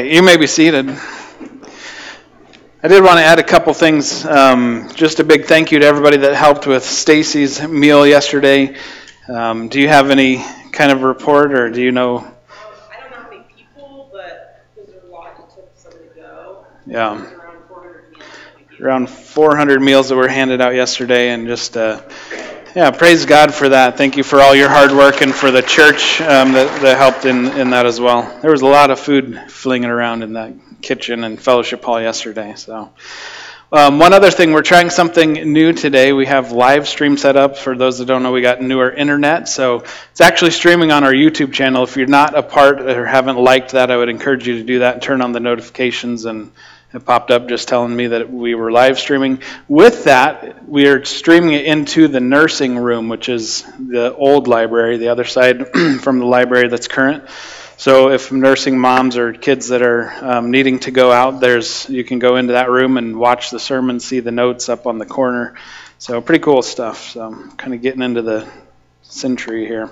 You may be seated. I did want to add a couple things. Just a big thank you to everybody that helped with Stacy's meal yesterday. Do you have any kind of report, or do you know? I don't know how many people, but there's a lot it took somebody to go. Yeah. It was around 400 meals. Around 400 meals that were handed out yesterday, and just praise God for that. Thank you for all your hard work and for the church that helped in that as well. There was a lot of food flinging around in that kitchen and fellowship hall yesterday. So, one other thing, we're trying something new today. We have live stream set up. For those that don't know, we got newer internet, so it's actually streaming on our YouTube channel. If you're not a part or haven't liked that, I would encourage you to do that and turn on the notifications, and it popped up just telling me that we were live streaming. With that, we are streaming it into the nursing room, which is the old library, the other side from the library that's current. So if nursing moms or kids that are needing to go out, you can go into that room and watch the sermon, see the notes up on the corner. So pretty cool stuff. So I'm kind of getting into the century here.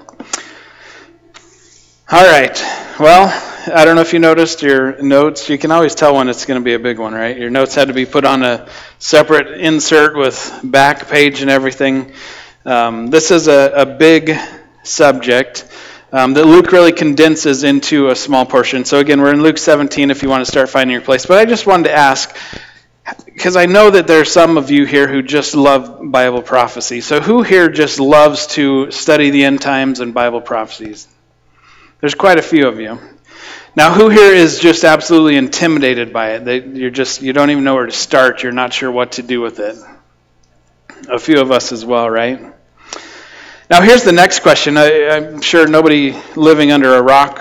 All right. Well, I don't know if you noticed your notes. You can always tell when it's going to be a big one, right? Your notes had to be put on a separate insert with back page and everything. This is a big subject that Luke really condenses into a small portion. So again, we're in Luke 17 if you want to start finding your place. But I just wanted to ask, because I know that there's some of you here who just love Bible prophecy. So who here just loves to study the end times and Bible prophecies? There's quite a few of you. Now, who here is just absolutely intimidated by it? You don't even know where to start. You're not sure what to do with it. A few of us as well, right? Now, here's the next question. I'm sure nobody living under a rock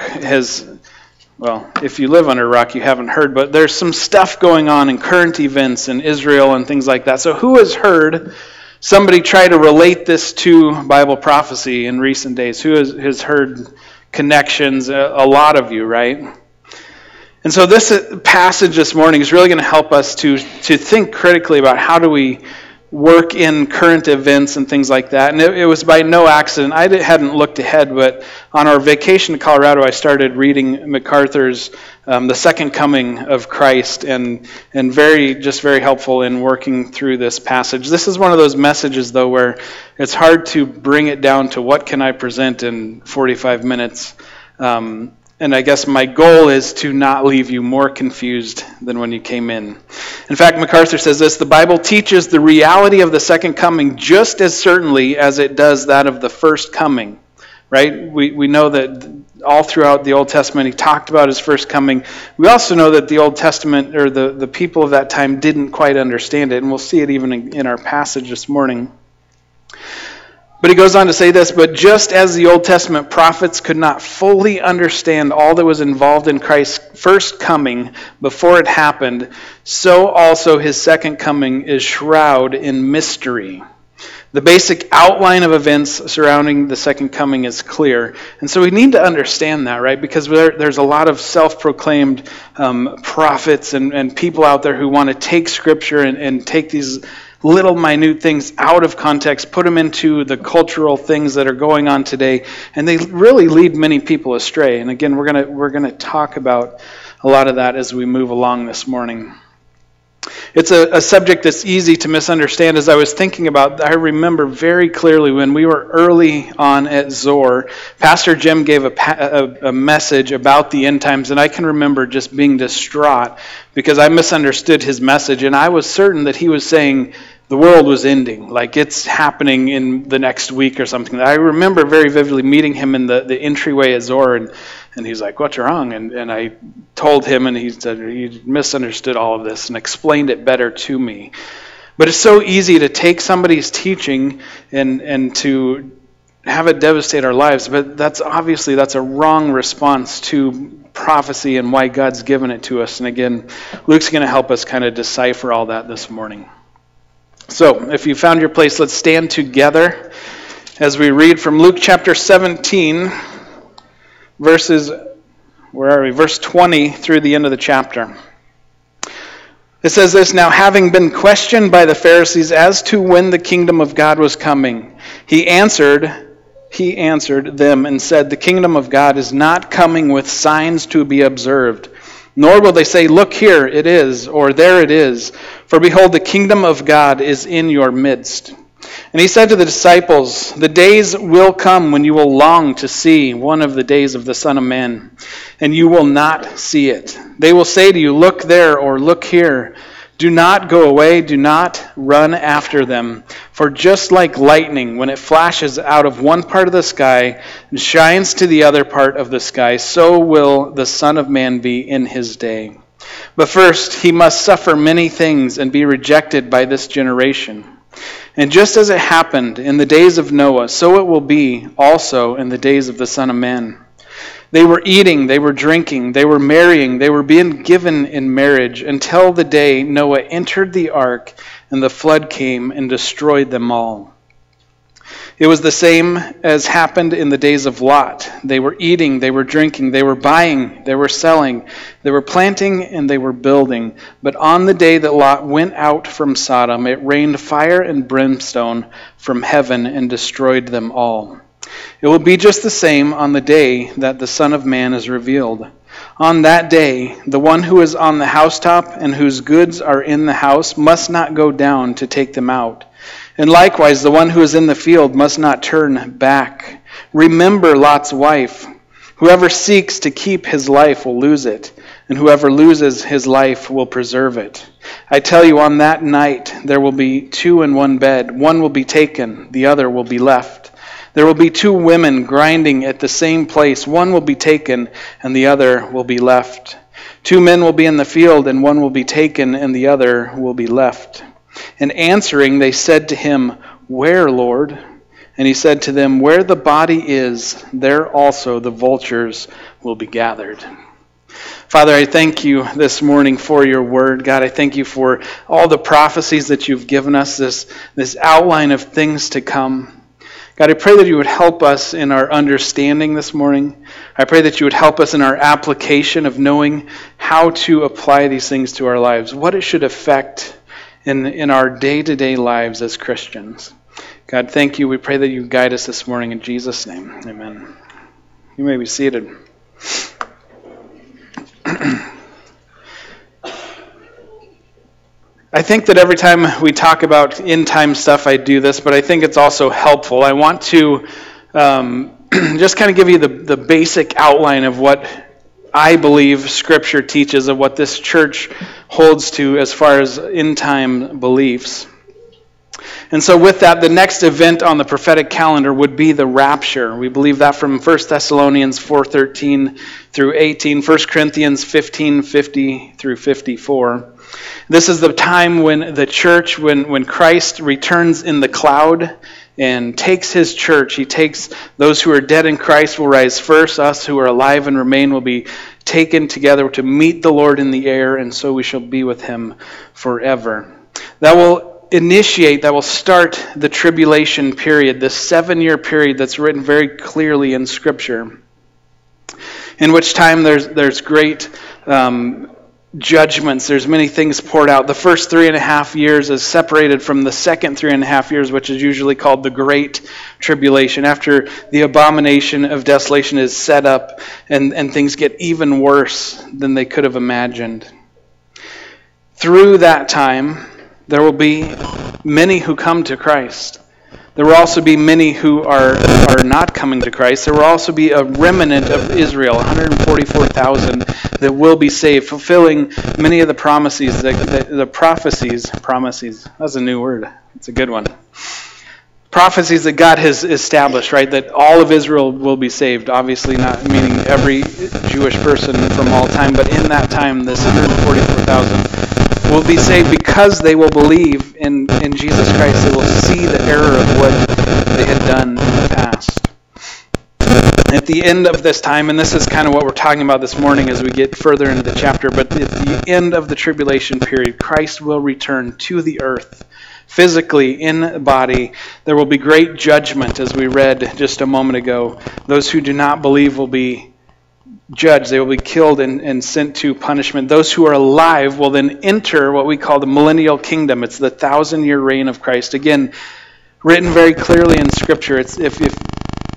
if you live under a rock, you haven't heard, but there's some stuff going on in current events in Israel and things like that. So who has heard somebody try to relate this to Bible prophecy in recent days? Who has heard connections? A lot of you, right? And so this passage this morning is really going to help us to think critically about how do we work in current events and things like that. And it was by no accident. I hadn't looked ahead, but on our vacation to Colorado, I started reading MacArthur's The Second Coming of Christ, and very helpful in working through this passage. This is one of those messages, though, where it's hard to bring it down to what can I present in 45 minutes. And I guess my goal is to not leave you more confused than when you came in. In fact, MacArthur says this: the Bible teaches the reality of the second coming just as certainly as it does that of the first coming. Right? We know that all throughout the Old Testament he talked about his first coming. We also know that the Old Testament, or the people of that time, didn't quite understand it, and we'll see it even in our passage this morning. But he goes on to say this: but just as the Old Testament prophets could not fully understand all that was involved in Christ's first coming before it happened, so also his second coming is shrouded in mystery. The basic outline of events surrounding the second coming is clear. And so we need to understand that, right? Because there's a lot of self-proclaimed prophets and people out there who want to take Scripture and take these little minute things out of context, put them into the cultural things that are going on today, and they really lead many people astray. And again, we're gonna talk about a lot of that as we move along this morning. It's a subject that's easy to misunderstand. As I was thinking about, I remember very clearly when we were early on at Zoar, Pastor Jim gave a message about the end times, and I can remember just being distraught because I misunderstood his message, and I was certain that he was saying the world was ending, like it's happening in the next week or something. I remember very vividly meeting him in the entryway at Zoar, and he's like, "What's wrong?" And I told him, and he said he misunderstood all of this and explained it better to me. But it's so easy to take somebody's teaching and to have it devastate our lives, but that's a wrong response to prophecy and why God's given it to us. And again, Luke's going to help us kind of decipher all that this morning. So, if you found your place, let's stand together as we read from Luke chapter 17, verse 20 through the end of the chapter. It says this: now having been questioned by the Pharisees as to when the kingdom of God was coming, he answered them and said, the kingdom of God is not coming with signs to be observed, Nor will they say, look here it is, or there it is. For behold, the kingdom of God is in your midst. And he said to the disciples, the days will come when you will long to see one of the days of the Son of Man, and you will not see it. They will say to you, look there, or look here. Do not go away, do not run after them. For just like lightning, when it flashes out of one part of the sky and shines to the other part of the sky, so will the Son of Man be in his day. But first, he must suffer many things and be rejected by this generation. And just as it happened in the days of Noah, so it will be also in the days of the Son of Man. They were eating, they were drinking, they were marrying, they were being given in marriage until the day Noah entered the ark and the flood came and destroyed them all. It was the same as happened in the days of Lot. They were eating, they were drinking, they were buying, they were selling, they were planting and they were building. But on the day that Lot went out from Sodom, it rained fire and brimstone from heaven and destroyed them all. It will be just the same on the day that the Son of Man is revealed. On that day, the one who is on the housetop and whose goods are in the house must not go down to take them out. And likewise, the one who is in the field must not turn back. Remember Lot's wife. Whoever seeks to keep his life will lose it, and whoever loses his life will preserve it. I tell you, on that night there will be two in one bed. One will be taken, the other will be left. There will be two women grinding at the same place. One will be taken, and the other will be left. Two men will be in the field, and one will be taken, and the other will be left. And answering, they said to him, where, Lord? And he said to them, where the body is, there also the vultures will be gathered. Father, I thank you this morning for your word. God, I thank you for all the prophecies that you've given us, this outline of things to come. God, I pray that you would help us in our understanding this morning. I pray that you would help us in our application of knowing how to apply these things to our lives, what it should affect in our day-to-day lives as Christians. God, thank you. We pray that you guide us this morning in Jesus' name. Amen. You may be seated. I think that every time we talk about end-time stuff, I do this, but I think it's also helpful. I want to just kind of give you the basic outline of what I believe Scripture teaches, of what this church holds to as far as end-time beliefs. And so with that, the next event on the prophetic calendar would be the rapture. We believe that from 1 Thessalonians 4:13 through 18, 1 Corinthians 15:50 through 54. This is the time when the church, when Christ returns in the cloud and takes his church. He takes those who are dead in Christ will rise first. Us who are alive and remain will be taken together to meet the Lord in the air, and so we shall be with him forever. That will start the tribulation period, this 7-year period that's written very clearly in Scripture, in which time there's great judgments. There's many things poured out. The first 3.5 years is separated from the second 3.5 years, which is usually called the Great Tribulation, after the abomination of desolation is set up and things get even worse than they could have imagined. Through that time, there will be many who come to Christ. There will also be many who are not coming to Christ. There will also be a remnant of Israel, 144,000, that will be saved, fulfilling many of the promises, promises, that's a new word, it's a good one. Prophecies that God has established, right, that all of Israel will be saved, obviously not meaning every Jewish person from all time, but in that time, this 144,000 will be saved because they will believe in Jesus Christ. They will see the error of what they had done in the past. At the end of this time, and this is kind of what we're talking about this morning as we get further into the chapter, but at the end of the tribulation period, Christ will return to the earth, physically in body. There will be great judgment, as we read just a moment ago. Those who do not believe will be judged. They will be killed and sent to punishment. Those who are alive will then enter what we call the millennial kingdom. It's the 1,000-year reign of Christ. Again, written very clearly in Scripture. Yes,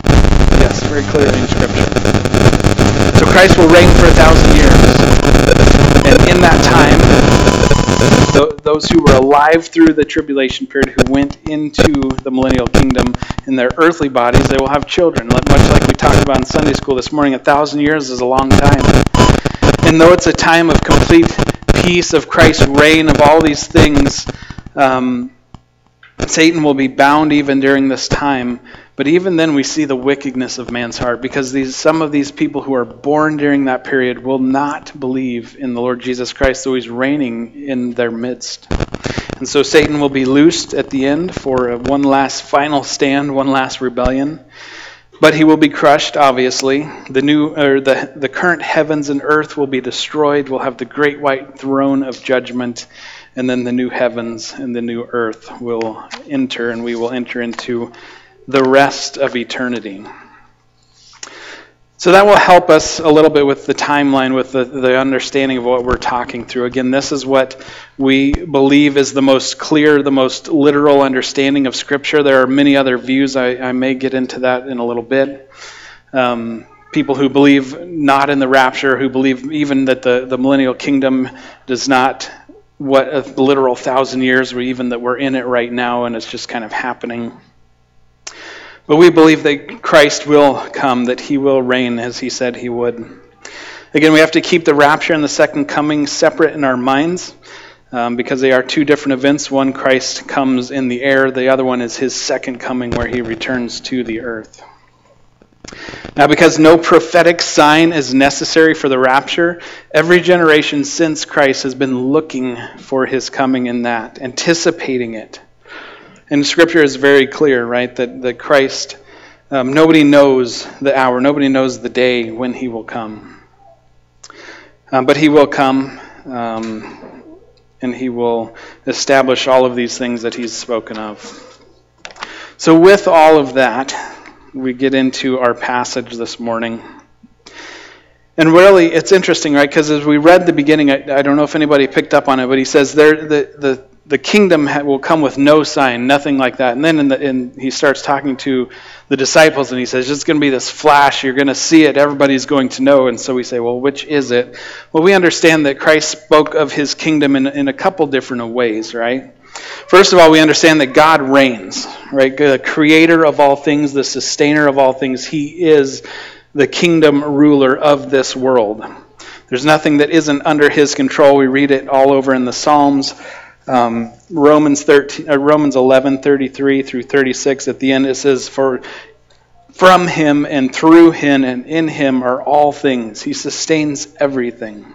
very clearly in Scripture. So Christ will reign for 1,000 years. those who were alive through the tribulation period, who went into the millennial kingdom in their earthly bodies, they will have children. Much like we talked about in Sunday school this morning, 1,000 years is a long time. And though it's a time of complete peace, of Christ's reign, of all these things, Satan will be bound even during this time. But even then we see the wickedness of man's heart, because some of these people who are born during that period will not believe in the Lord Jesus Christ, though he's reigning in their midst. And so Satan will be loosed at the end for one last final stand, one last rebellion. But he will be crushed, obviously. The current heavens and earth will be destroyed. We'll have the great white throne of judgment, and then the new heavens and the new earth will enter, and we will enter into the rest of eternity. So that will help us a little bit with the timeline, with the understanding of what we're talking through. Again, this is what we believe is the most clear, the most literal understanding of Scripture. There are many other views. I may get into that in a little bit. People who believe not in the rapture, who believe even that the millennial kingdom does not what a literal 1,000 years, or even that we're in it right now and it's just kind of happening. But we believe that Christ will come, that he will reign as he said he would. Again, we have to keep the rapture and the second coming separate in our minds, because they are two different events. One, Christ comes in the air. The other one is his second coming, where he returns to the earth. Now, because no prophetic sign is necessary for the rapture, every generation since Christ has been looking for his coming in that, anticipating it. And Scripture is very clear, right, that Christ, nobody knows the hour, nobody knows the day when he will come. But he will come, and he will establish all of these things that he's spoken of. So with all of that, we get into our passage this morning. And really, it's interesting, right, because as we read the beginning, I don't know if anybody picked up on it, but he says the kingdom will come with no sign, nothing like that. And then he starts talking to the disciples, and he says, it's going to be this flash, you're going to see it, everybody's going to know. And so we say, well, which is it? Well, we understand that Christ spoke of his kingdom in a couple different ways, right? First of all, we understand that God reigns, right? The creator of all things, the sustainer of all things. He is the kingdom ruler of this world. There's nothing that isn't under his control. We read it all over in the Psalms. Romans 11:33 through 36. At the end it says, "For from him and through him and in him are all things. He sustains everything."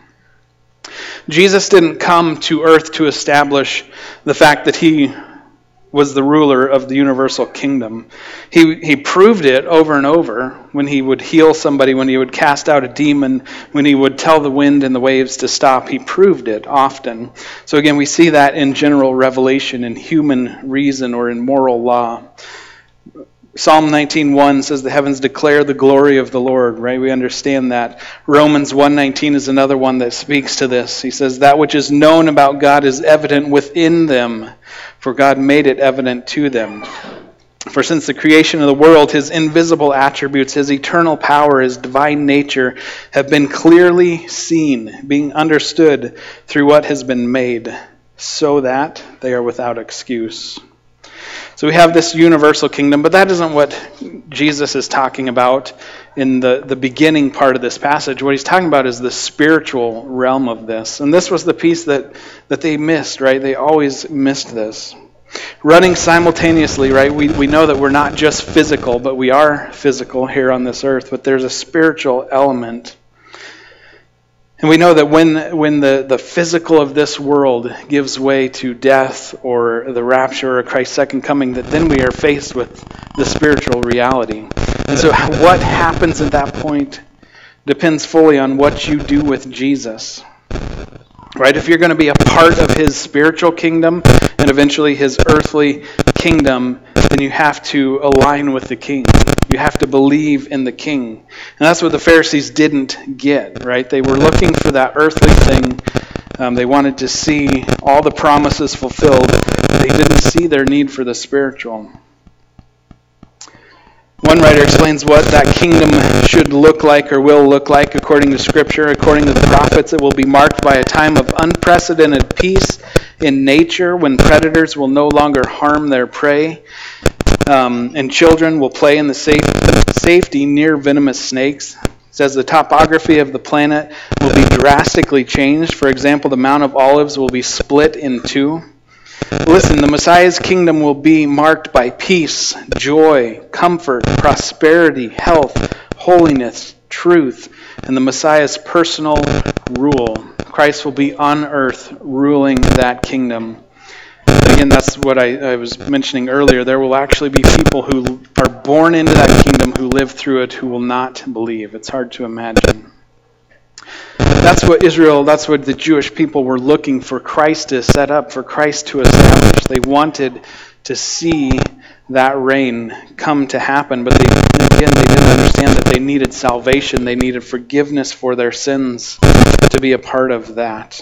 Jesus didn't come to earth to establish the fact that he was the ruler of the universal kingdom. He proved it over and over when he would heal somebody, when he would cast out a demon, when he would tell the wind and the waves to stop. He proved it often. So again, we see that in general revelation, in human reason, or in moral law. Psalm 19:1 says the heavens declare the glory of the Lord, right? We understand that. Romans 1:19 is another one that speaks to this. He says, that which is known about God is evident within them, for God made it evident to them. For since the creation of the world, his invisible attributes, his eternal power, his divine nature have been clearly seen, being understood through what has been made, so that they are without excuse. So we have this universal kingdom, but that isn't what Jesus is talking about in the beginning part of this passage. What he's talking about is the spiritual realm of this. And this was the piece that they missed, right? They always missed this. Running simultaneously, right? We know that we're not just physical, but we are physical here on this earth, but there's a spiritual element. And we know that when the physical of this world gives way to death or the rapture or Christ's second coming, that then we are faced with the spiritual reality. And so what happens at that point depends fully on what you do with Jesus. Right? If you're going to be a part of his spiritual kingdom and eventually his earthly kingdom, then you have to align with the king. You have to believe in the king. And that's what the Pharisees didn't get, right? They were looking for that earthly thing. They wanted to see all the promises fulfilled. They didn't see their need for the spiritual. One writer explains what that kingdom should look like or will look like according to Scripture. According to the prophets, it will be marked by a time of unprecedented peace in nature when predators will no longer harm their prey, and children will play in the safety near venomous snakes. It says the topography of the planet will be drastically changed. For example, the Mount of Olives will be split in two. Listen, the Messiah's kingdom will be marked by peace, joy, comfort, prosperity, health, holiness, truth, and the Messiah's personal rule. Christ will be on earth ruling that kingdom. Again, that's what I was mentioning earlier. There will actually be people who are born into that kingdom, who live through it, who will not believe. It's hard to imagine. That's what the Jewish people were looking for Christ to set up, for Christ to establish. They wanted to see that reign come to happen, but they didn't understand that they needed salvation. They needed forgiveness for their sins to be a part of that.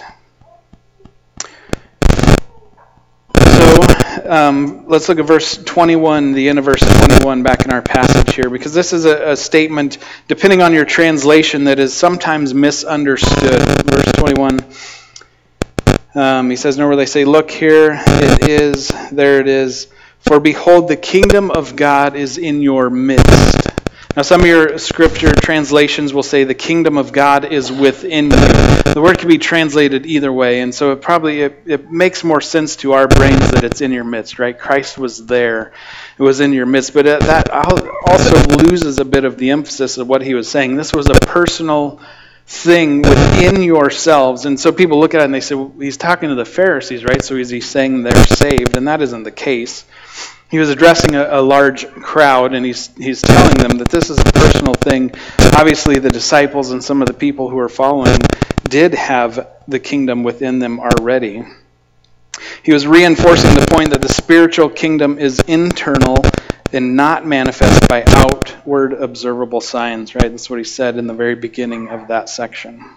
So let's look at verse 21, the end of verse 21 back in our passage here, because this is a statement, depending on your translation, that is sometimes misunderstood. Verse 21, he says, nor will they say, look, here it is, there it is. For behold, the kingdom of God is in your midst. Now, some of your scripture translations will say the kingdom of God is within you. The word can be translated either way, and so it makes more sense to our brains that it's in your midst, right? Christ was there. It was in your midst. But that also loses a bit of the emphasis of what he was saying. This was a personal thing within yourselves. And so people look at it and they say, well, he's talking to the Pharisees, right? So is he saying they're saved? And that isn't the case. He was addressing a large crowd, and he's telling them that this is a personal thing. Obviously, the disciples and some of the people who are following did have the kingdom within them already. He was reinforcing the point that the spiritual kingdom is internal and not manifest by outward observable signs, right? That's what he said in the very beginning of that section.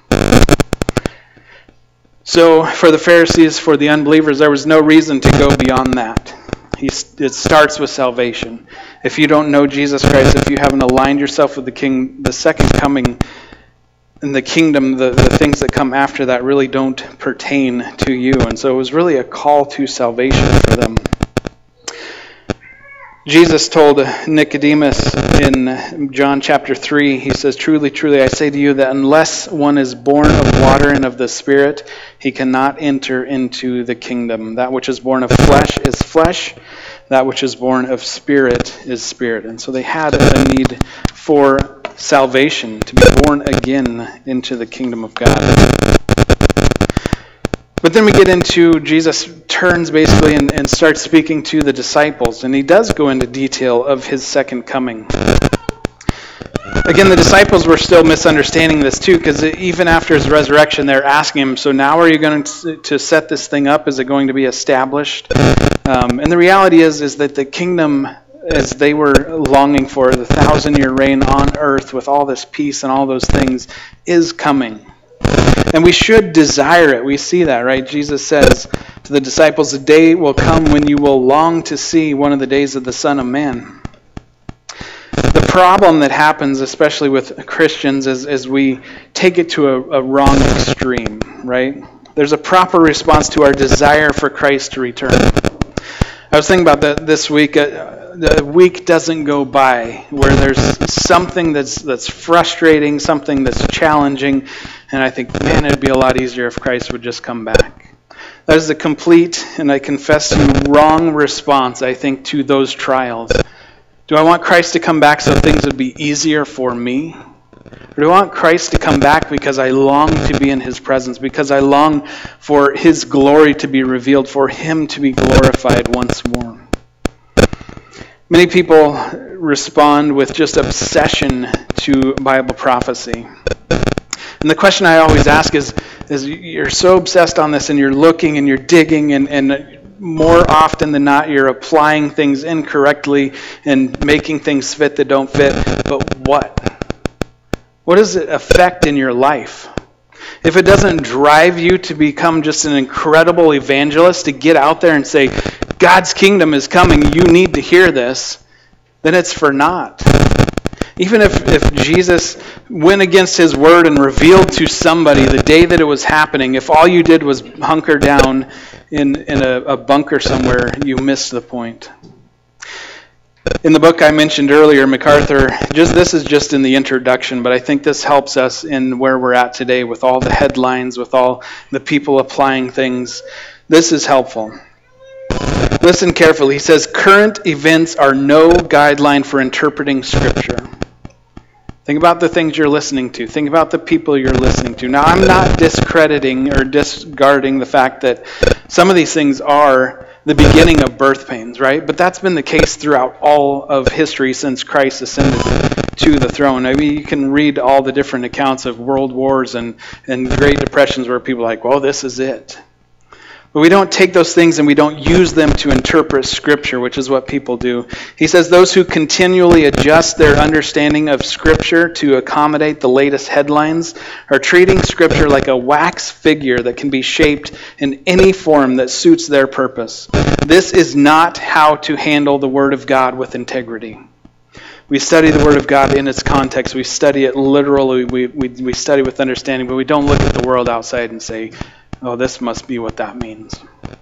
So for the Pharisees, for the unbelievers, there was no reason to go beyond that. It starts with salvation. If you don't know Jesus Christ, if you haven't aligned yourself with the King, the second coming and the kingdom, the things that come after that really don't pertain to you. And so it was really a call to salvation for them. Jesus told Nicodemus in John chapter 3, he says, truly, truly, I say to you that unless one is born of water and of the Spirit, he cannot enter into the kingdom. That which is born of flesh is flesh. That which is born of spirit is spirit. And so they had a need for salvation, to be born again into the kingdom of God. But then we get into, Jesus turns basically and starts speaking to the disciples, and he does go into detail of his second coming. Again, the disciples were still misunderstanding this too, because even after his resurrection, they're asking him, so now are you going to set this thing up? Is it going to be established? And the reality is that the kingdom, as they were longing for, the 1,000-year reign on earth with all this peace and all those things, is coming. And we should desire it. We see that, right? Jesus says to the disciples, the day will come when you will long to see one of the days of the Son of Man. The problem that happens, especially with Christians, is we take it to a wrong extreme, right? There's a proper response to our desire for Christ to return. I was thinking about that this week. The week doesn't go by where there's something that's frustrating, something that's challenging, and I think, man, it'd be a lot easier if Christ would just come back. That is a complete, and I confess to you, wrong response, I think, to those trials. Do I want Christ to come back so things would be easier for me? Or do I want Christ to come back because I long to be in his presence, because I long for his glory to be revealed, for him to be glorified once more? Many people respond with just obsession to Bible prophecy. And the question I always ask is you're so obsessed on this and you're looking and you're digging and more often than not you're applying things incorrectly and making things fit that don't fit. But what? What does it affect in your life? If it doesn't drive you to become just an incredible evangelist, to get out there and say, God's kingdom is coming, you need to hear this, then it's for naught. Even if Jesus went against his word and revealed to somebody the day that it was happening, if all you did was hunker down in a bunker somewhere, you miss the point. In the book I mentioned earlier, MacArthur, this is just in the introduction, but I think this helps us in where we're at today with all the headlines, with all the people applying things. This is helpful. Listen carefully. He says, current events are no guideline for interpreting Scripture. Think about the things you're listening to. Think about the people you're listening to. Now, I'm not discrediting or discarding the fact that some of these things are the beginning of birth pains, right? But that's been the case throughout all of history since Christ ascended to the throne. I mean, you can read all the different accounts of world wars and Great Depressions where people are like, well, this is it. But we don't take those things and we don't use them to interpret Scripture, which is what people do. He says those who continually adjust their understanding of Scripture to accommodate the latest headlines are treating Scripture like a wax figure that can be shaped in any form that suits their purpose. This is not how to handle the Word of God with integrity. We study the Word of God in its context. We study it literally. We study with understanding, but we don't look at the world outside and say, oh, this must be what that means.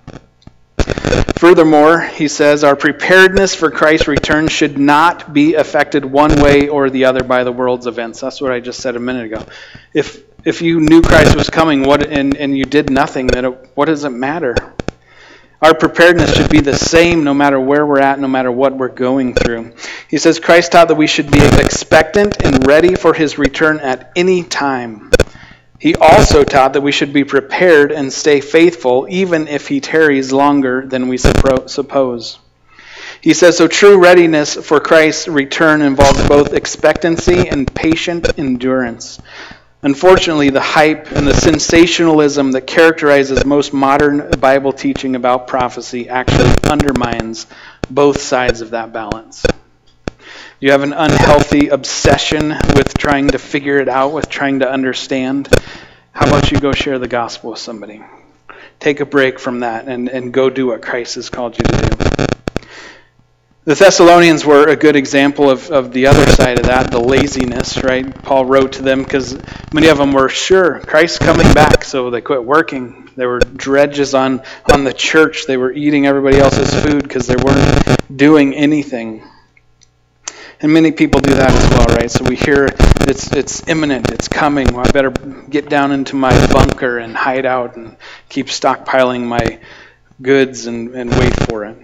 Furthermore, he says, our preparedness for Christ's return should not be affected one way or the other by the world's events. That's what I just said a minute ago. If you knew Christ was coming and you did nothing, then what does it matter? Our preparedness should be the same no matter where we're at, no matter what we're going through. He says, Christ taught that we should be expectant and ready for his return at any time. He also taught that we should be prepared and stay faithful even if he tarries longer than we suppose. He says, so true readiness for Christ's return involves both expectancy and patient endurance. Unfortunately, the hype and the sensationalism that characterizes most modern Bible teaching about prophecy actually undermines both sides of that balance. You have an unhealthy obsession with trying to figure it out, with trying to understand. How about you go share the gospel with somebody? Take a break from that and go do what Christ has called you to do. The Thessalonians were a good example of the other side of that, the laziness, right? Paul wrote to them because many of them were sure Christ's coming back, so they quit working. They were dredges on the church. They were eating everybody else's food because they weren't doing anything. And many people do that as well, right? So we hear it's imminent, it's coming. Well, I better get down into my bunker and hide out and keep stockpiling my goods and wait for it.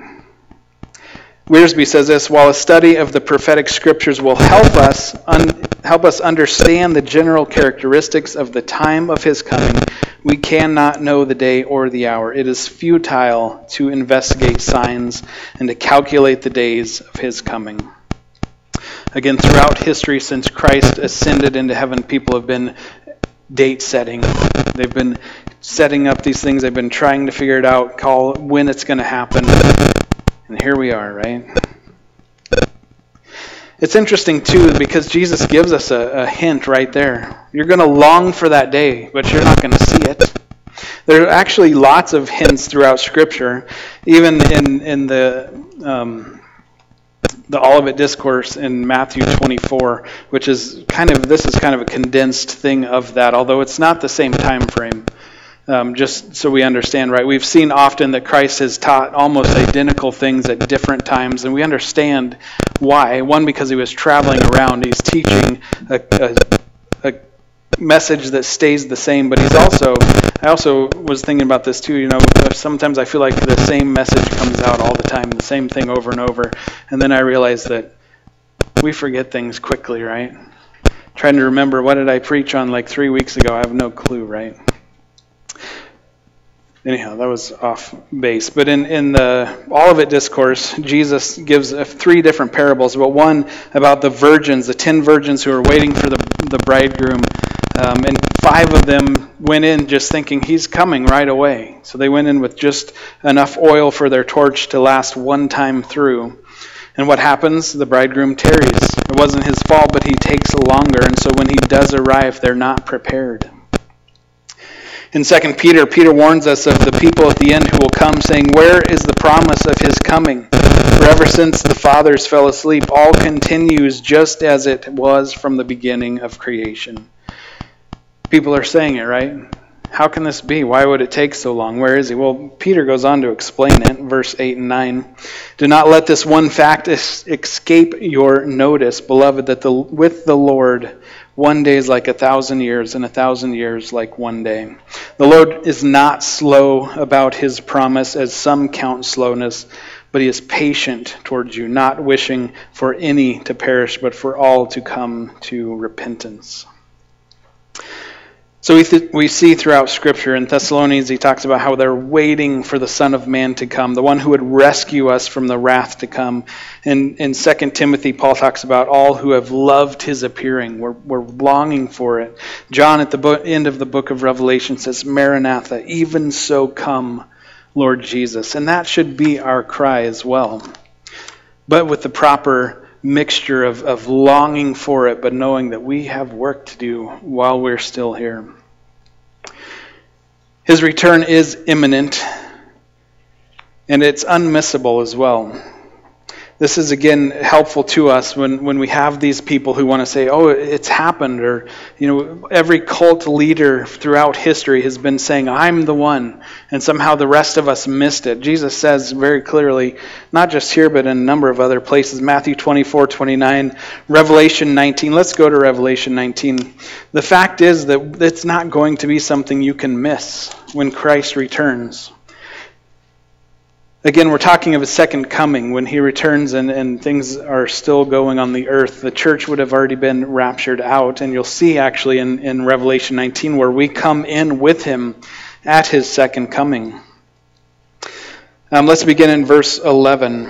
Wiersbe says this, while a study of the prophetic scriptures will help us understand the general characteristics of the time of his coming, we cannot know the day or the hour. It is futile to investigate signs and to calculate the days of his coming. Again, throughout history, since Christ ascended into heaven, people have been date setting. They've been setting up these things. They've been trying to figure it out, call when it's going to happen. And here we are, right? It's interesting, too, because Jesus gives us a hint right there. You're going to long for that day, but you're not going to see it. There are actually lots of hints throughout Scripture, even in the Olivet Discourse in Matthew 24, which is kind of a condensed thing of that, although it's not the same time frame. Just so we understand, right? We've seen often that Christ has taught almost identical things at different times, and we understand why. One, because he was traveling around. He's teaching a message that stays the same, but I also was thinking about this too, sometimes I feel like the same message comes out all the time, the same thing over and over, and then I realize that we forget things quickly, right? Trying to remember, what did I preach on like 3 weeks ago? I have no clue, right? Anyhow, that was off base. But in the Olivet Discourse, Jesus gives 3 different parables. But one about the virgins, the 10 virgins who are waiting for the bridegroom. And 5 of them went in just thinking he's coming right away. So they went in with just enough oil for their torch to last one time through. And what happens? The bridegroom tarries. It wasn't his fault, but he takes longer. And so when he does arrive, they're not prepared. In 2 Peter warns us of the people at the end who will come, saying, where is the promise of his coming? For ever since the fathers fell asleep, all continues just as it was from the beginning of creation. People are saying it, right? How can this be? Why would it take so long? Where is he? Well, Peter goes on to explain it, verse 8 and 9. Do not let this one fact escape your notice, beloved, that with the Lord 1 day is like 1,000 years, and 1,000 years like 1 day. The Lord is not slow about his promise, as some count slowness, but he is patient towards you, not wishing for any to perish, but for all to come to repentance. So we see throughout Scripture, in Thessalonians, he talks about how they're waiting for the Son of Man to come, the one who would rescue us from the wrath to come. In 2 Timothy, Paul talks about all who have loved his appearing. We're longing for it. John, at the end of the book of Revelation, says, Maranatha, even so come, Lord Jesus. And that should be our cry as well. But with the proper mixture of longing for it, but knowing that we have work to do while we're still here. His return is imminent, and it's unmissable as well. This is, again, helpful to us when we have these people who want to say, oh, it's happened, or, every cult leader throughout history has been saying, I'm the one, and somehow the rest of us missed it. Jesus says very clearly, not just here, but in a number of other places, Matthew 24:29, Revelation 19. Let's go to Revelation 19. The fact is that it's not going to be something you can miss when Christ returns. Again, we're talking of his second coming, when he returns and things are still going on the earth. The church would have already been raptured out, and you'll see actually in Revelation 19 where we come in with him at his second coming. Let's begin in verse 11.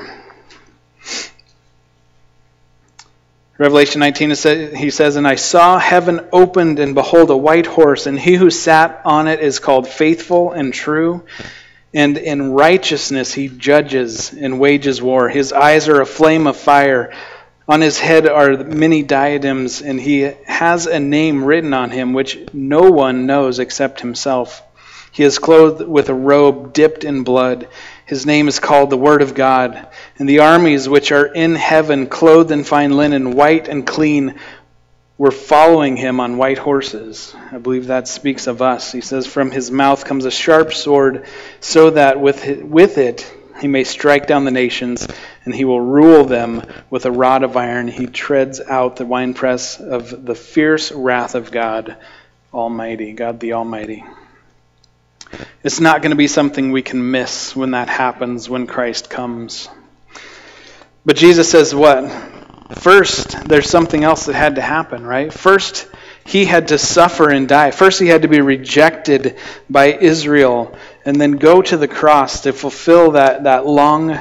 Revelation 19, he says, And I saw heaven opened, and behold, a white horse, and he who sat on it is called Faithful and True. And in righteousness he judges and wages war. His eyes are a flame of fire. On his head are many diadems, and he has a name written on him which no one knows except himself. He is clothed with a robe dipped in blood. His name is called the Word of God. And the armies which are in heaven, clothed in fine linen, white and clean, were following him on white horses. I believe that speaks of us. He says, from his mouth comes a sharp sword, so that with it he may strike down the nations, and he will rule them with a rod of iron. He treads out the winepress of the fierce wrath of God Almighty, God the Almighty. It's not going to be something we can miss when that happens, when Christ comes. But Jesus says what? First, there's something else that had to happen, right? First, he had to suffer and die. First, he had to be rejected by Israel and then go to the cross to fulfill that long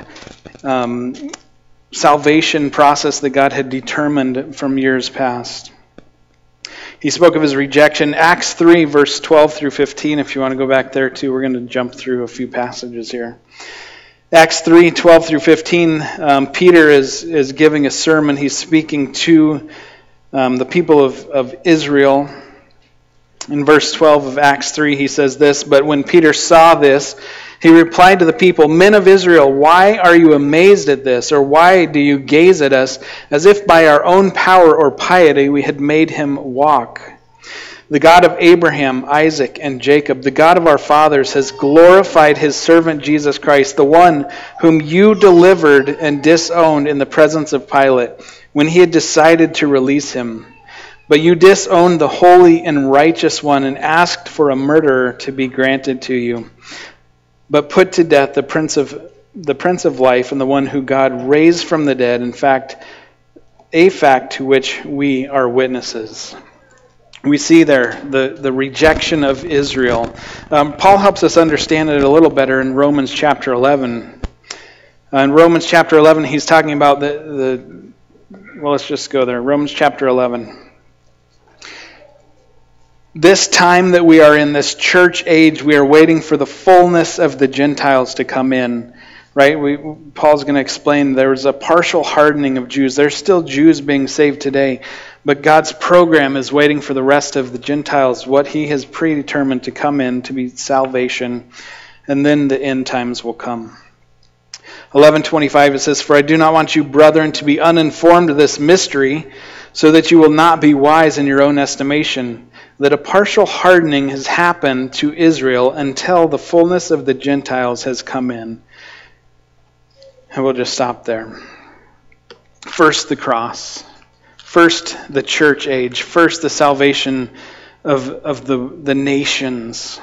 salvation process that God had determined from years past. He spoke of his rejection. Acts 3, verse 12 through 15, if you want to go back there too. We're going to jump through a few passages here. Acts 3, 12 through 15, Peter is giving a sermon. He's speaking to the people of Israel. In verse 12 of Acts 3, he says this, But when Peter saw this, he replied to the people, Men of Israel, why are you amazed at this? Or why do you gaze at us as if by our own power or piety we had made him walk? The God of Abraham, Isaac, and Jacob, the God of our fathers, has glorified his servant Jesus Christ, the one whom you delivered and disowned in the presence of Pilate, when he had decided to release him. But you disowned the holy and righteous one and asked for a murderer to be granted to you. But put to death the Prince of Life and the one who God raised from the dead, in fact, a fact to which we are witnesses. We see there the rejection of Israel. Paul helps us understand it a little better in Romans chapter 11. In Romans chapter 11, he's talking about let's just go there. Romans chapter 11. This time that we are in, this church age, we are waiting for the fullness of the Gentiles to come in. Right? Paul's going to explain there was a partial hardening of Jews. There's still Jews being saved today. But God's program is waiting for the rest of the Gentiles, what he has predetermined to come in to be salvation. And then the end times will come. 11:25 it says, For I do not want you, brethren, to be uninformed of this mystery, so that you will not be wise in your own estimation. that a partial hardening has happened to Israel until the fullness of the Gentiles has come in. And we'll just stop there. First, the cross. First, the church age. First, the salvation of the nations.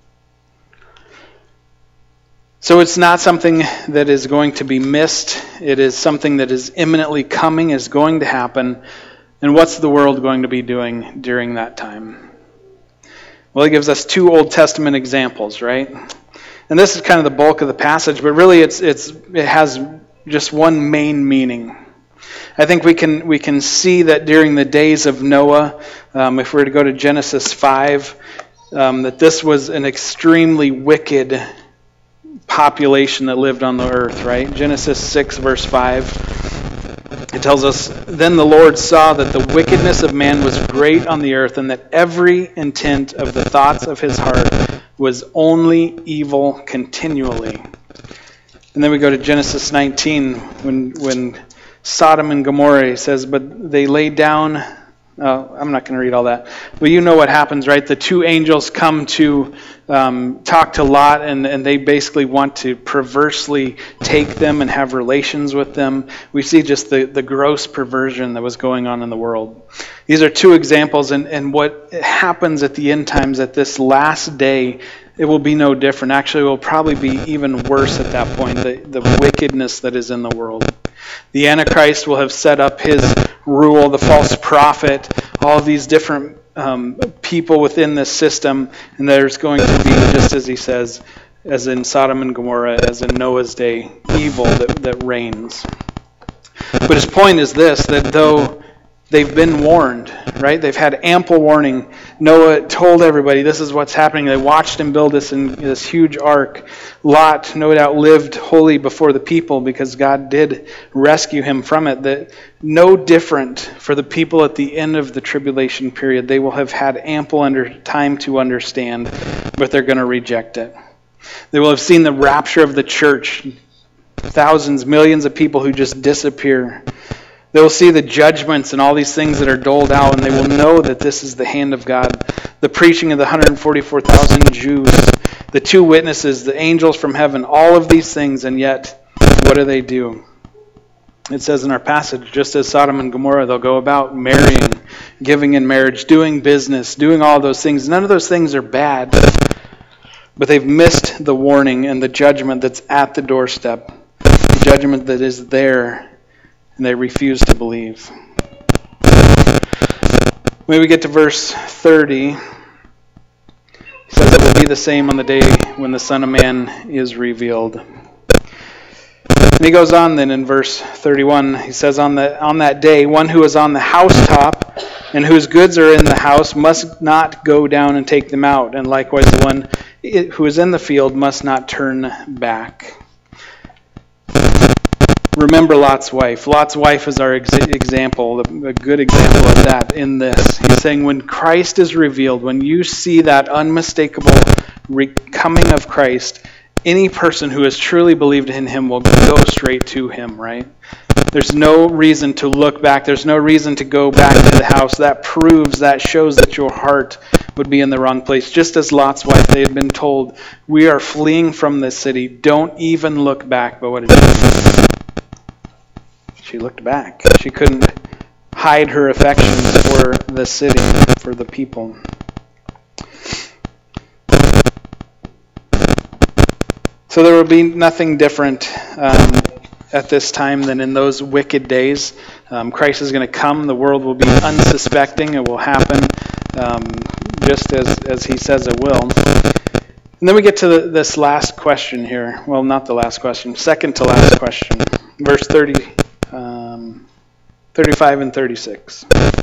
So it's not something that is going to be missed. It is something that is imminently coming, is going to happen. And what's the world going to be doing during that time? Well, he gives us two Old Testament examples, right? And this is kind of the bulk of the passage, but really it has just one main meaning. I think we can see that during the days of Noah, if we were to go to Genesis 5, that this was an extremely wicked population that lived on the earth, right? Genesis 6, verse 5, it tells us, "Then the Lord saw that the wickedness of man was great on the earth, and that every intent of the thoughts of his heart was only evil continually." And then we go to Genesis 19, when Sodom and Gomorrah, he says, "But they laid down..." I'm not going to read all that. But you know what happens, right? The two angels come to talk to Lot, and they basically want to perversely take them and have relations with them. We see just the gross perversion that was going on in the world. These are two examples, and what happens at the end times, at this last day, it will be no different. Actually, it will probably be even worse at that point, the wickedness that is in the world. The Antichrist will have set up his rule, the false prophet, all these different people within this system, and there's going to be, just as he says, as in Sodom and Gomorrah, as in Noah's day, evil that reigns. But his point is this, that though they've been warned, right? They've had ample warning. Noah told everybody this is what's happening. They watched him build this huge ark. Lot, no doubt, lived holy before the people because God did rescue him from it. That no different for the people at the end of the tribulation period. They will have had ample time to understand, but they're going to reject it. They will have seen the rapture of the church. Thousands, millions of people who just disappear. They will see the judgments and all these things that are doled out, and they will know that this is the hand of God. The preaching of the 144,000 Jews, the two witnesses, the angels from heaven, all of these things, and yet, what do? It says in our passage, just as Sodom and Gomorrah, they'll go about marrying, giving in marriage, doing business, doing all those things. None of those things are bad, but they've missed the warning and the judgment that's at the doorstep, the judgment that is there, and they refuse to believe. When we get to verse 30, he says it will be the same on the day when the Son of Man is revealed. And he goes on then in verse 31, he says, on that day, one who is on the housetop and whose goods are in the house must not go down and take them out, and likewise the one who is in the field must not turn back. Remember Lot's wife. Lot's wife is our example, a good example of that in this. He's saying when Christ is revealed, when you see that unmistakable coming of Christ, any person who has truly believed in him will go straight to him, right? There's no reason to look back. There's no reason to go back to the house. That shows that your heart would be in the wrong place. Just as Lot's wife, they had been told, we are fleeing from this city. Don't even look back. But what did she do? She looked back. She couldn't hide her affections for the city, for the people. So there will be nothing different at this time than in those wicked days. Christ is going to come. The world will be unsuspecting. It will happen just as he says it will. And then we get to this last question here. Well, not the last question. Second to last question. Verse 35 and 36.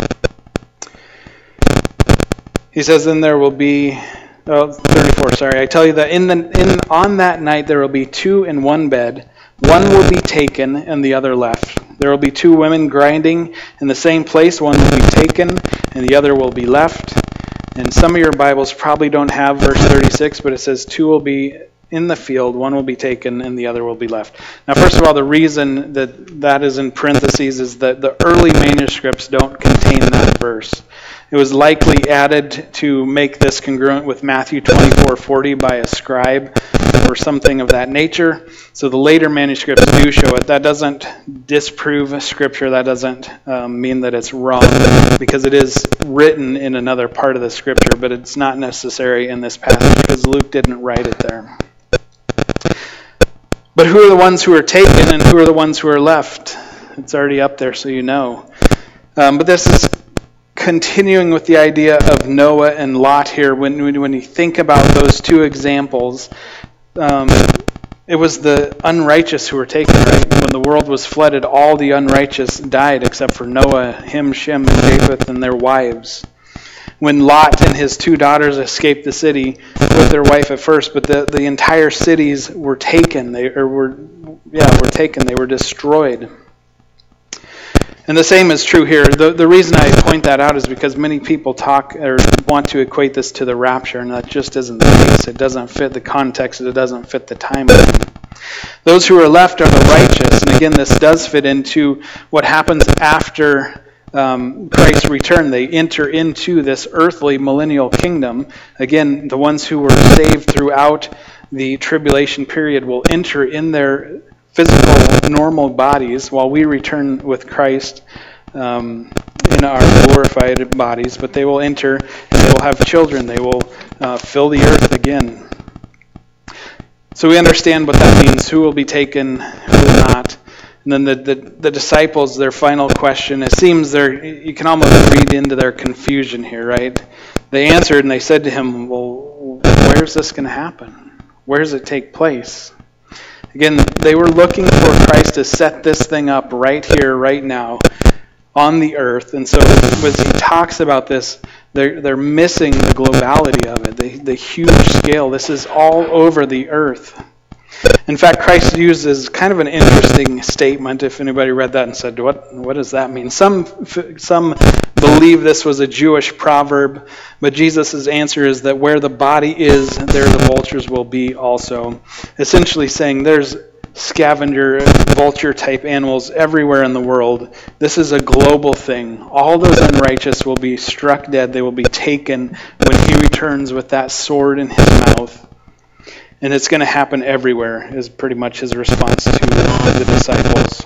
He says, then there will be... 34, sorry. I tell you that on that night there will be two in one bed. One will be taken and the other left. There will be two women grinding in the same place. One will be taken and the other will be left. And some of your Bibles probably don't have verse 36, but it says two will be in the field, one will be taken and the other will be left. Now, first of all, the reason that is in parentheses is that the early manuscripts don't contain that verse. It was likely added to make this congruent with Matthew 24:40 by a scribe or something of that nature. So the later manuscripts do show it. That doesn't disprove Scripture. That doesn't mean that it's wrong, because it is written in another part of the Scripture, but it's not necessary in this passage because Luke didn't write it there. But who are the ones who are taken and who are the ones who are left? It's already up there, so you know. But this is continuing with the idea of Noah and Lot here. When you think about those two examples, it was the unrighteous who were taken, right? When the world was flooded, all the unrighteous died except for Noah, Ham, Shem, and Japheth, and their wives. When Lot and his two daughters escaped the city with their wife at first, but the entire cities were taken. They were taken. They were destroyed. And the same is true here. The reason I point that out is because many people talk or want to equate this to the rapture, and that just isn't the case. It doesn't fit the context. It doesn't fit the timeline. Those who are left are the righteous. And again, this does fit into what happens after Christ's return. They enter into this earthly millennial kingdom. Again, the ones who were saved throughout the tribulation period will enter in their physical, normal bodies while we return with Christ in our glorified bodies. But they will enter and they will have children. They will fill the earth again. So we understand what that means. Who will be taken, who will not. And then the disciples, their final question, it seems you can almost read into their confusion here, right? They answered and they said to him, well, where's this going to happen? Where does it take place? Again, they were looking for Christ to set this thing up right here, right now, on the earth. And so as he talks about this, they're missing the globality of it, the huge scale. This is all over the earth. In fact, Christ uses kind of an interesting statement. If anybody read that and said, what does that mean? Some believe this was a Jewish proverb, but Jesus' answer is that where the body is, there the vultures will be also. Essentially saying there's scavenger, vulture-type animals everywhere in the world. This is a global thing. All those unrighteous will be struck dead. They will be taken when he returns with that sword in his mouth. And it's going to happen everywhere, is pretty much his response to the disciples.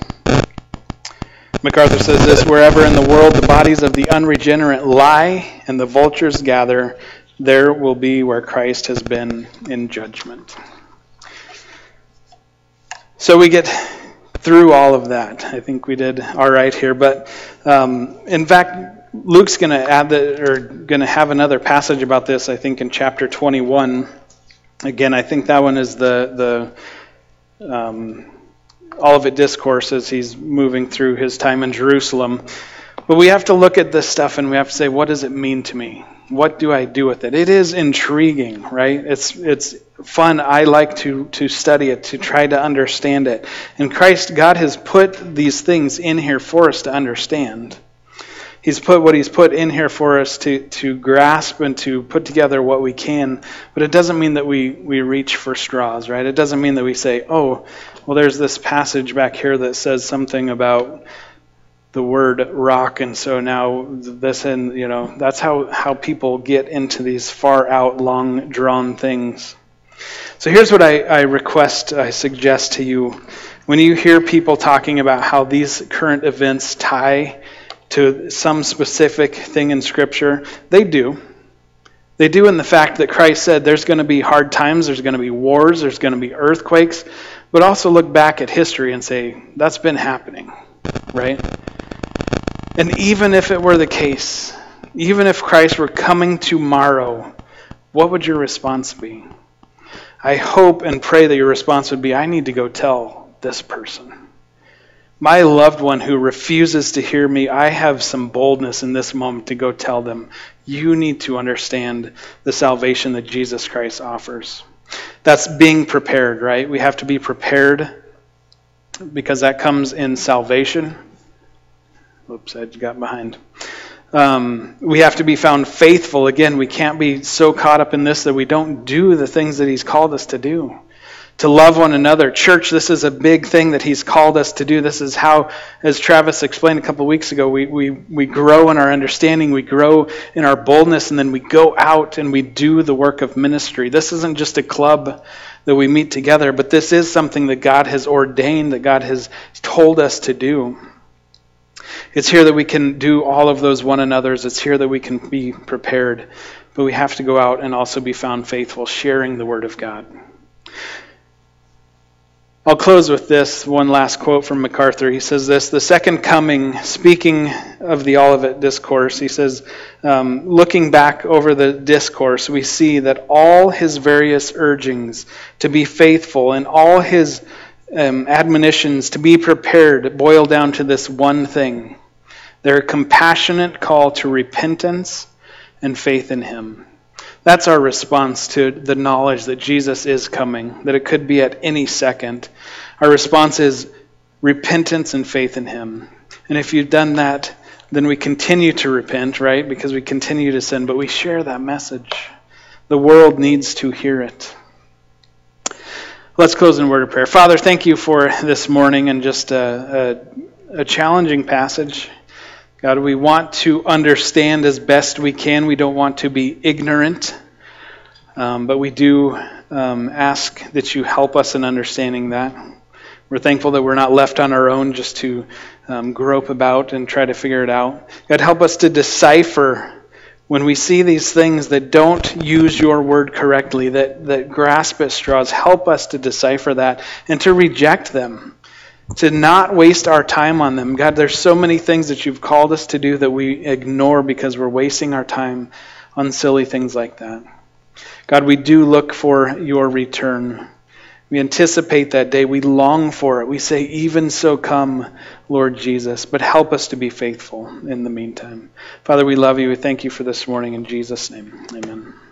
MacArthur says this, wherever in the world the bodies of the unregenerate lie and the vultures gather, there will be where Christ has been in judgment. So we get through all of that. I think we did all right here. But in fact, Luke's going to have another passage about this, I think, in chapter 21. Again, I think that one is the Olivet Discourse as he's moving through his time in Jerusalem. But we have to look at this stuff and we have to say, what does it mean to me? What do I do with it? It is intriguing, right? It's fun. I like to study it, to try to understand it. And God has put these things in here for us to understand. He's put what he's put in here for us to grasp and to put together what we can. But it doesn't mean that we reach for straws, right? It doesn't mean that we say, oh, well, there's this passage back here that says something about the word rock, and so now this, and that's how people get into these far out, long drawn things. So here's what I suggest to you. When you hear people talking about how these current events tie to some specific thing in Scripture, they do. They do in the fact that Christ said there's going to be hard times, there's going to be wars, there's going to be earthquakes, but also look back at history and say, that's been happening, right? And even if it were the case, even if Christ were coming tomorrow, what would your response be? I hope and pray that your response would be, I need to go tell this person. My loved one who refuses to hear me, I have some boldness in this moment to go tell them, you need to understand the salvation that Jesus Christ offers. That's being prepared, right? We have to be prepared because that comes in salvation. Oops, I got behind. We have to be found faithful. Again, we can't be so caught up in this that we don't do the things that he's called us to do. to love one another. Church, this is a big thing that he's called us to do. This is how, as Travis explained a couple of weeks ago, we grow in our understanding, we grow in our boldness, and then we go out and we do the work of ministry. This isn't just a club that we meet together, but this is something that God has ordained, that God has told us to do. It's here that we can do all of those one another's. It's here that we can be prepared. But we have to go out and also be found faithful, sharing the Word of God. I'll close with this one last quote from MacArthur. He says this: the second coming, speaking of the Olivet Discourse, he says, looking back over the discourse, we see that all his various urgings to be faithful and all his admonitions to be prepared boil down to this one thing: their compassionate call to repentance and faith in him. That's our response to the knowledge that Jesus is coming, that it could be at any second. Our response is repentance and faith in him. And if you've done that, then we continue to repent, right? Because we continue to sin, but we share that message. The world needs to hear it. Let's close in a word of prayer. Father, thank you for this morning and just a challenging passage. God, we want to understand as best we can. We don't want to be ignorant, but we do ask that you help us in understanding that. We're thankful that we're not left on our own just to grope about and try to figure it out. God, help us to decipher when we see these things that don't use your word correctly, that grasp at straws. Help us to decipher that and to reject them, to not waste our time on them. God, there's so many things that you've called us to do that we ignore because we're wasting our time on silly things like that. God, we do look for your return. We anticipate that day. We long for it. We say, even so come, Lord Jesus. But help us to be faithful in the meantime. Father, we love you. We thank you for this morning. In Jesus' name, amen.